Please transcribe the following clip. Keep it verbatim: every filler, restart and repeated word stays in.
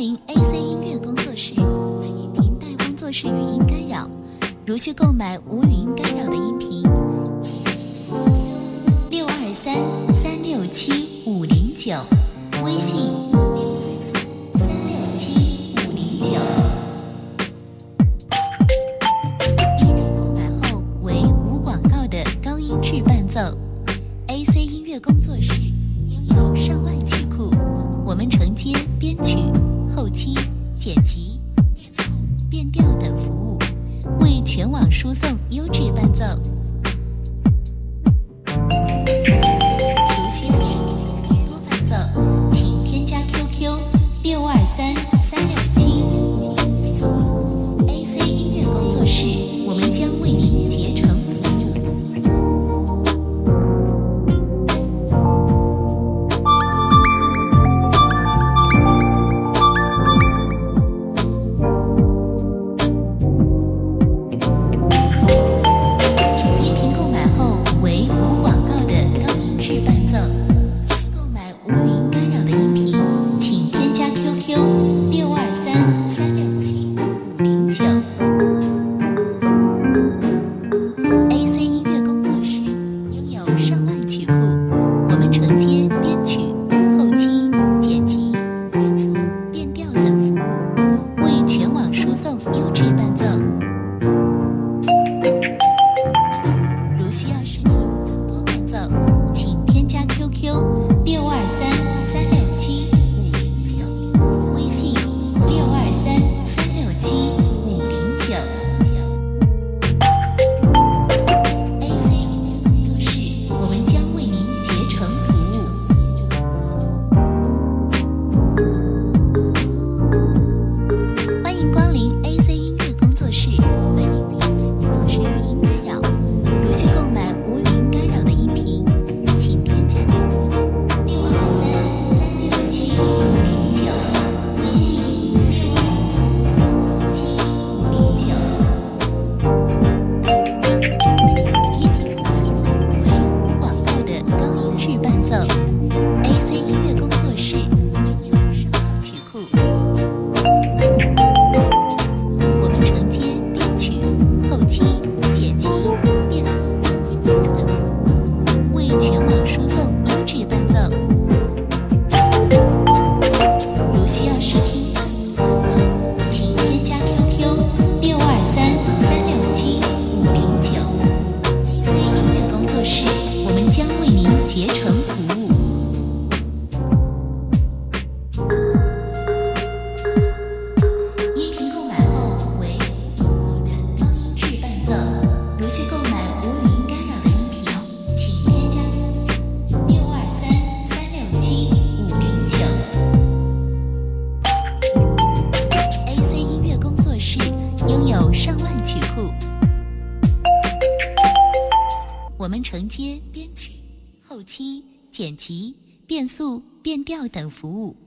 临 A C 音乐工作室，本音频带工作室语音干扰，如需购买无语音干扰的音频，六二三三六七五零九，微信六二三三六七五零九。音频购买后为无广告的高音质伴奏。A C 音乐工作室拥有上万曲库，我们承接编曲、后期、剪辑、变速、变调等服务，为全网输送优质伴奏。如需要视频多伴奏，请添加 Q Q 六二三三六七五零九。A C 音乐工作室，我们将为您竭诚服务。音频购买后为无广告的高音质伴奏。购买无语音干扰的音频，请添加 Q Q 六二三三六七五零九。A C 音乐工作室拥有上万曲库，我们承接编曲、后期、剪辑、变速、变调等服务，为全网输送优质伴奏。如需要视频更多伴奏，请添加 Q Q 六二三三六七五零九，微信六二三三六七五零九。A C 音乐工作室，我们将为您竭诚服务。欢迎光临 A C 音乐工作室，本音频带工作室语音干扰。如需购买无语音干扰的音频，请添加 Q Q 六二三三六七五零九，微信六二三三六七五零九。音频购买后为无广告的高音质伴奏。A C 音乐工作室拥有上万曲库，我们承接编曲、后期、剪辑、变速、变调等服务，为全网输送优质伴奏。如需要试听更多伴奏，请添加 Q Q 六二三三六七五零九。A C 音乐工作室，我们将为您竭诚服务。音频购买后为无广告的高音质伴奏。如需购买无语音干扰的音频，请添加 Q Q 六二三三六七五零九。A C 音乐工作室拥有上万曲库，我们承接编曲、后期、剪辑、变速、变调等服务，